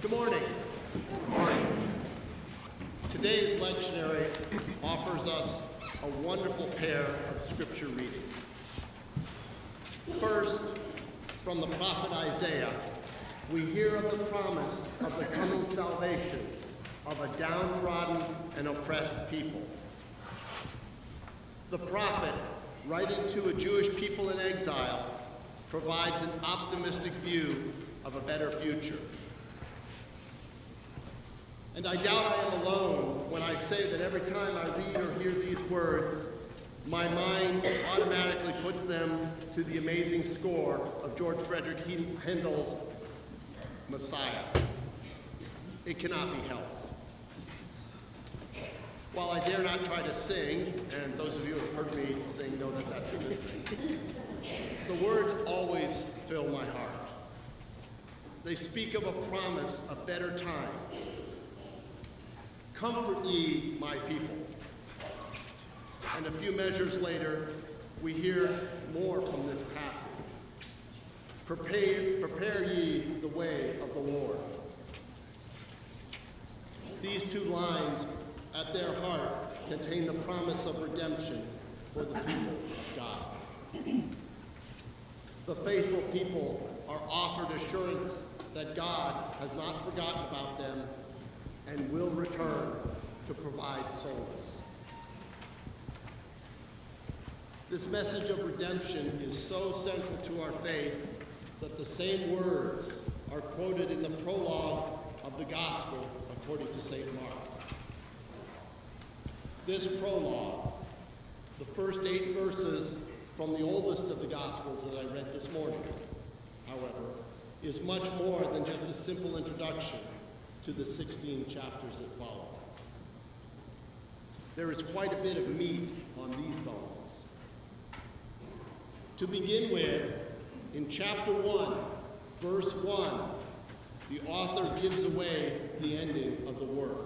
Good morning. Good morning. Today's lectionary offers us a wonderful pair of scripture readings. First, from the prophet Isaiah, we hear of the promise of the coming salvation of a downtrodden and oppressed people. The prophet, writing to a Jewish people in exile, provides an optimistic view of a better future. And I doubt I am alone when I say that every time I read or hear these words, my mind automatically puts them to the amazing score of George Frederick Handel's Messiah. It cannot be helped. While I dare not try to sing, and those of you who have heard me sing know that that's a good thing, the words always fill my heart. They speak of a promise of better time. Comfort ye, my people. And a few measures later, we hear more from this passage. Prepare ye the way of the Lord. These two lines, at their heart, contain the promise of redemption for the people of God. The faithful people are offered assurance that God has not forgotten about them and will return to provide solace. This message of redemption is so central to our faith that the same words are quoted in the prologue of the Gospel according to St. Mark. This prologue, the first 8 verses from the oldest of the Gospels that I read this morning, however, is much more than just a simple introduction to the 16 chapters that follow. There is quite a bit of meat on these bones. To begin with, in chapter 1, verse 1, the author gives away the ending of the word.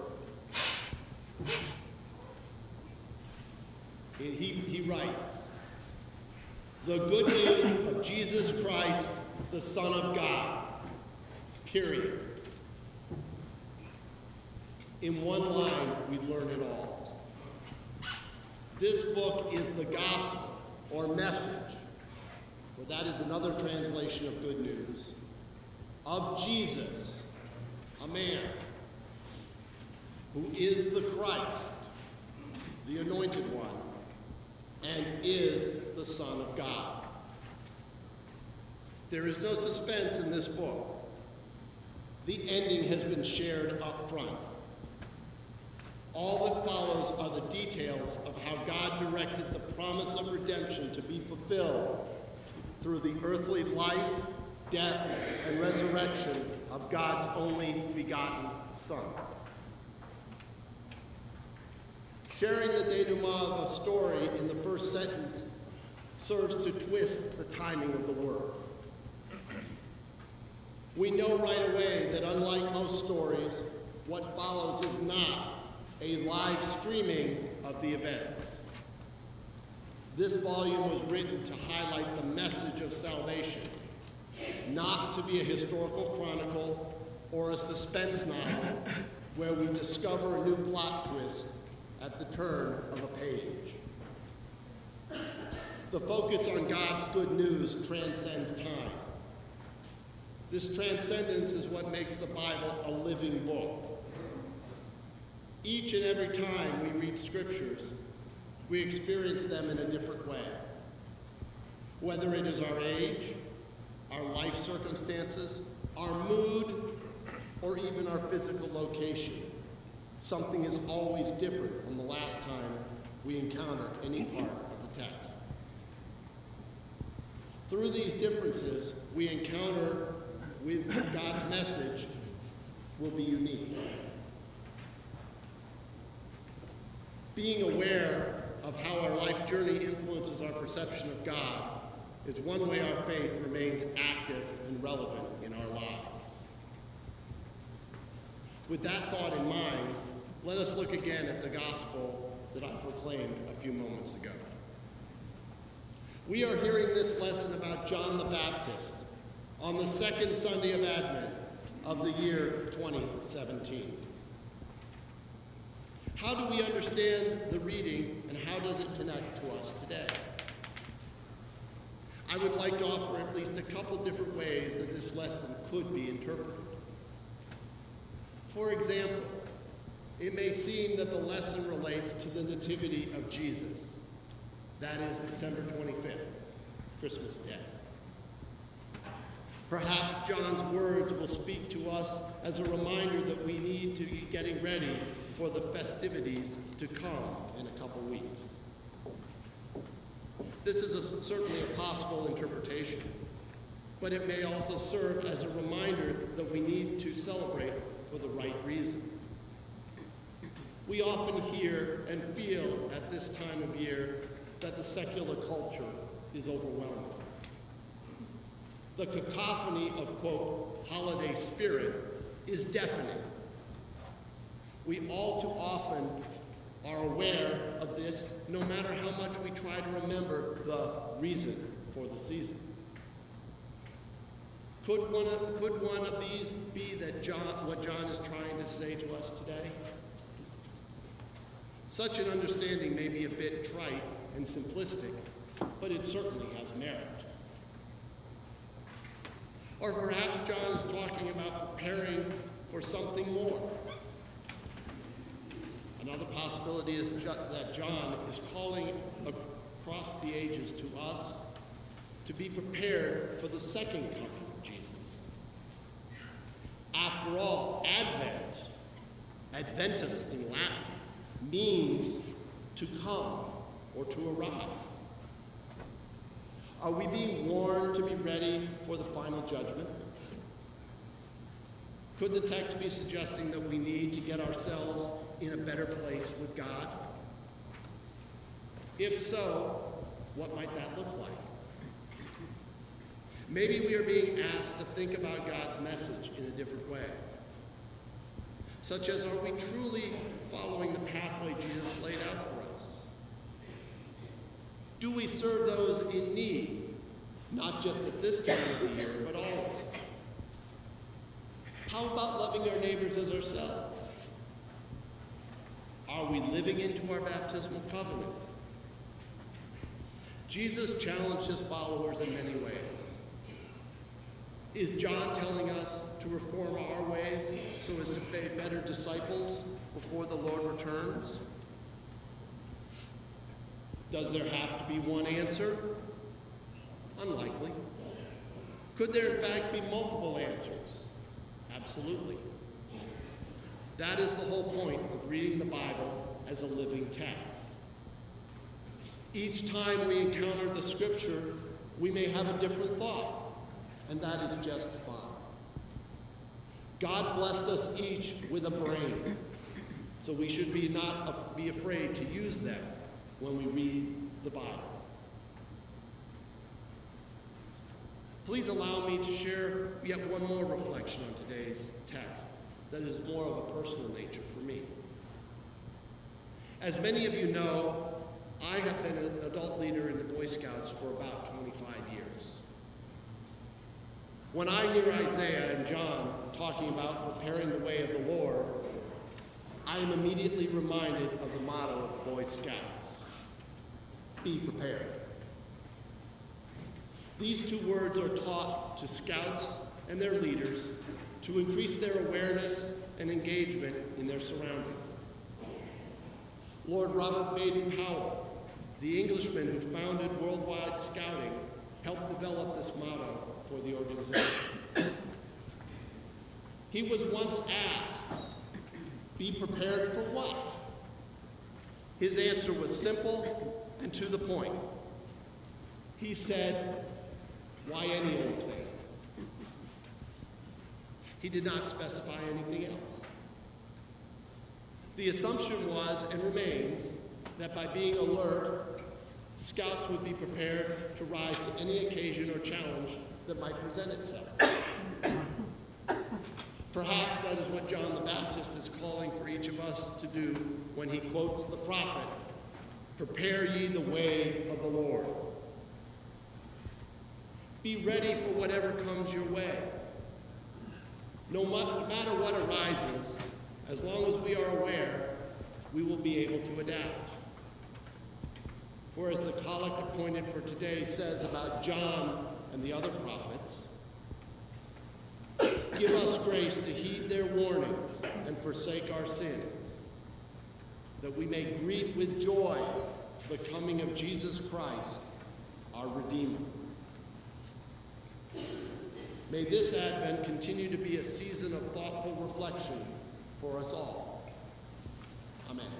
He writes, "The good news of Jesus Christ, the Son of God," period. In one line, we learn it all. This book is the gospel, or message, for that is another translation of good news, of Jesus, a man who is the Christ, the anointed one, and is the Son of God. There is no suspense in this book. The ending has been shared up front. All that follows are the details of how God directed the promise of redemption to be fulfilled through the earthly life, death, and resurrection of God's only begotten Son. Sharing the denouement of a story in the first sentence serves to twist the timing of the word. We know right away that unlike most stories, what follows is not a live streaming of the events. This volume was written to highlight the message of salvation, not to be a historical chronicle or a suspense novel where we discover a new plot twist at the turn of a page. The focus on God's good news transcends time. This transcendence is what makes the Bible a living book. Each and every time we read scriptures, we experience them in a different way. Whether it is our age, our life circumstances, our mood, or even our physical location, something is always different from the last time we encounter any part of the text. Through these differences, we encounter with God's message will be unique. Being aware of how our life journey influences our perception of God is one way our faith remains active and relevant in our lives. With that thought in mind, let us look again at the gospel that I proclaimed a few moments ago. We are hearing this lesson about John the Baptist on the second Sunday of Advent, of the year 2017. How do we understand the reading, and how does it connect to us today? I would like to offer at least a couple different ways that this lesson could be interpreted. For example, it may seem that the lesson relates to the Nativity of Jesus. That is December 25th, Christmas Day. Perhaps John's words will speak to us as a reminder that we need to be getting ready for the festivities to come in a couple weeks. This is certainly a possible interpretation, but it may also serve as a reminder that we need to celebrate for the right reason. We often hear and feel at this time of year that the secular culture is overwhelming. The cacophony of, quote, holiday spirit is deafening. We all too often are aware of this, no matter how much we try to remember the reason for the season. Could one of these be that what John is trying to say to us today? Such an understanding may be a bit trite and simplistic, but it certainly has merit. Or perhaps John is talking about preparing for something more. Another possibility is that John is calling across the ages to us to be prepared for the second coming of Jesus. After all, Advent, Adventus in Latin, means to come or to arrive. Are we being warned to be ready for the final judgment? Could the text be suggesting that we need to get ourselves in a better place with God? If so, what might that look like? Maybe we are being asked to think about God's message in a different way, such as, are we truly following the pathway Jesus laid out for us? Do we serve those in need, not just at this time of the year, but always? How about loving our neighbors as ourselves? Are we living into our baptismal covenant? Jesus challenged his followers in many ways. Is John telling us to reform our ways so as to be better disciples before the Lord returns? Does there have to be one answer? Unlikely. Could there in fact be multiple answers? Absolutely. That is the whole point of reading the Bible as a living text. Each time we encounter the scripture, we may have a different thought, and that is just fine. God blessed us each with a brain, so we should not be afraid to use them when we read the Bible. Please allow me to share yet one more reflection on today's text that is more of a personal nature for me. As many of you know, I have been an adult leader in the Boy Scouts for about 25 years. When I hear Isaiah and John talking about preparing the way of the Lord, I am immediately reminded of the motto of the Boy Scouts: be prepared. These two words are taught to scouts and their leaders to increase their awareness and engagement in their surroundings. Lord Robert Baden-Powell, the Englishman who founded Worldwide Scouting, helped develop this motto for the organization. He was once asked, be prepared for what? His answer was simple and to the point. He said, why any old thing? He did not specify anything else. The assumption was and remains that by being alert, scouts would be prepared to rise to any occasion or challenge that might present itself. Perhaps that is what John the Baptist is calling for each of us to do when he quotes the prophet, "Prepare ye the way of the Lord." Be ready for whatever comes your way. No matter what arises, as long as we are aware, we will be able to adapt. For as the collect appointed for today says about John and the other prophets, give us grace to heed their warnings and forsake our sins, that we may greet with joy the coming of Jesus Christ, our Redeemer. May this Advent continue to be a season of thoughtful reflection for us all. Amen.